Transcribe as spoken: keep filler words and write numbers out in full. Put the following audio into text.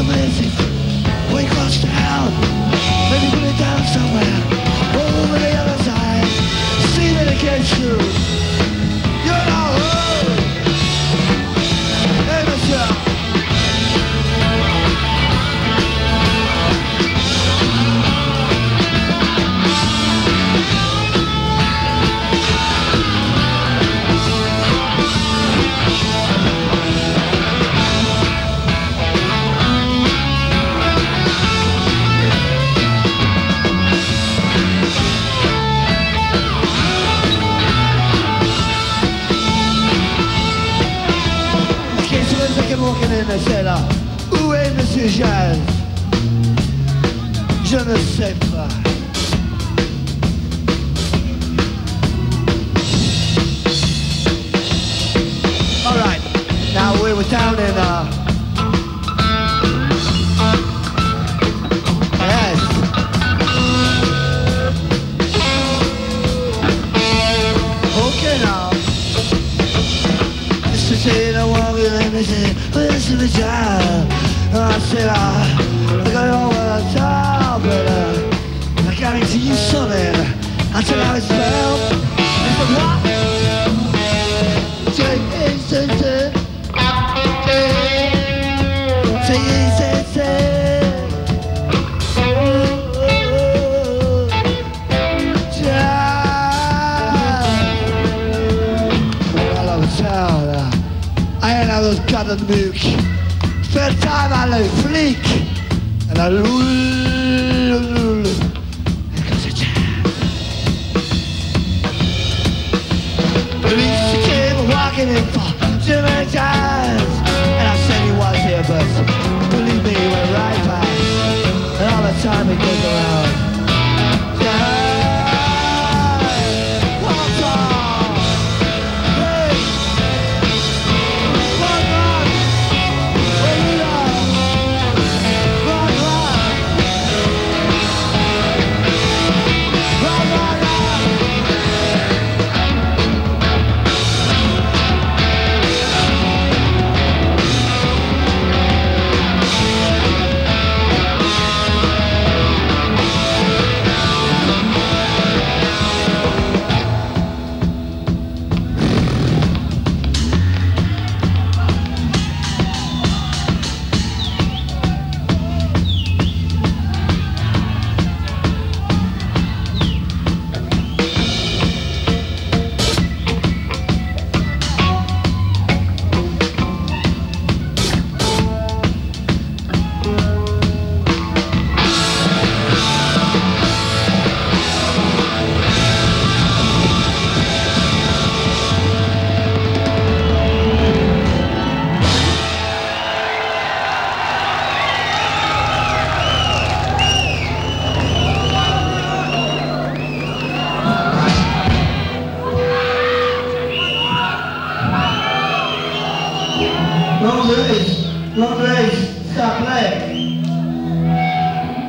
a visit. Way across town, maybe put it down somewhere. Over the other side, see that it gets through. You know who? Hey, Michelle. Walking in, they said, uh, où est Monsieur Jazz? Je ne sais pas. All right, now we were down in, uh, yes. Okay now. She said, I walk in and they said, where's the job? I said, I got it all over the top, but uh, I got into you something. I said, how it smell? I said, what? Take it, say, say. Say it, say, say. I was cutting the milk. Third time I look fleek. And I lose. Because it's Police came walking in for too many times. And I said he was here, but believe me, he went right past. And all the time he goes around. Long race, long race, stop playing.